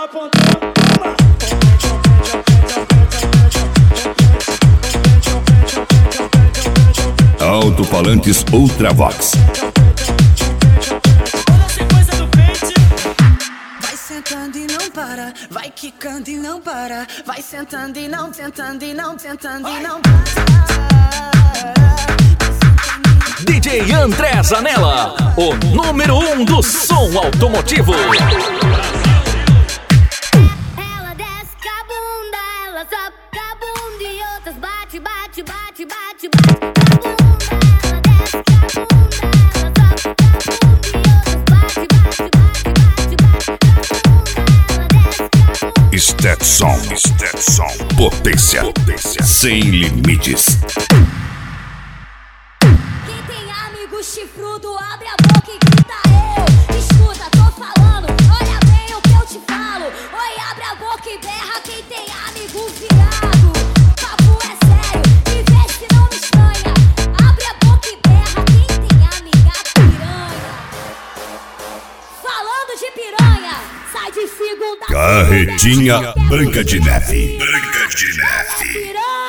apontou. Alto-falantes Ultravox. Vai sentando e não para, vai quicando e não para, vai sentando e não, tentando e não, tentando e não para. DJ André Zanella, o número 1 do som automotivo. Ela desce com a bunda, ela sobe com a bunda e outras bate, bate, bate, bate, bate com a bunda. Ela desce com a bunda, ela sobe com a bunda e outras bate, bate, bate, bate, bate com a bunda. Ela desce com a bunda. Stetson, potência sem limites. Chifrudo, abre a boca e grita eu. Escuta, tô falando, olha bem o que eu te falo. Oi, abre a boca e berra quem tem amigo viado. Papo é sério, e vê se não me estranha. Abre a boca e berra quem tem amiga piranha. Falando de piranha, sai de segunda. Carretinha Branca de Neve. Piranha.